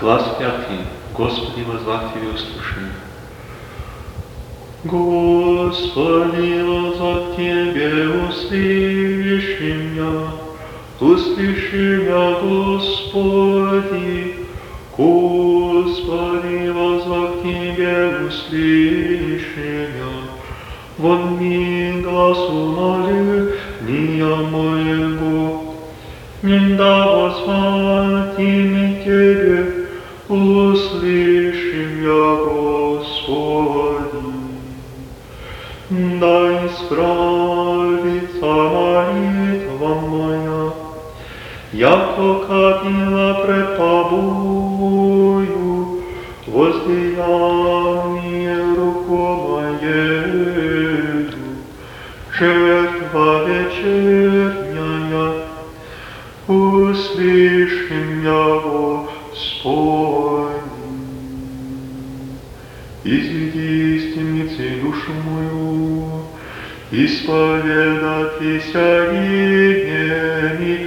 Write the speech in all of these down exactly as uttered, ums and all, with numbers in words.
Глаз пятый. Господи, воззвав Тебе, услышим. Господи, воззвав Тебе, услыши меня, услыши меня, Господи. Господи, воззвав Тебе, услыши меня. Вон ми глаз умоления моего, да воззвать имя Тебе, услыши меня, Господи. Да исправится молитва моя, яко капила пред Тобою, возлияние руку моею, жертва вечерняя, услыши меня, Господи. Изведи из темницы душу мою, исповедайтеся имени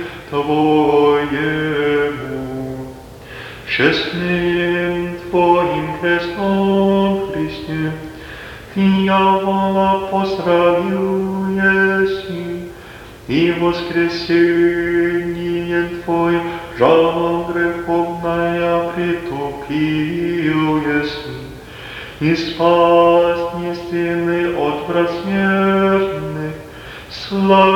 Твоему. Честным Твоим крестом, Христе, дьявола поздравил еси, и воскресением Твоим жалом греховная притупил еси, и спас нестины от враг смертных, слава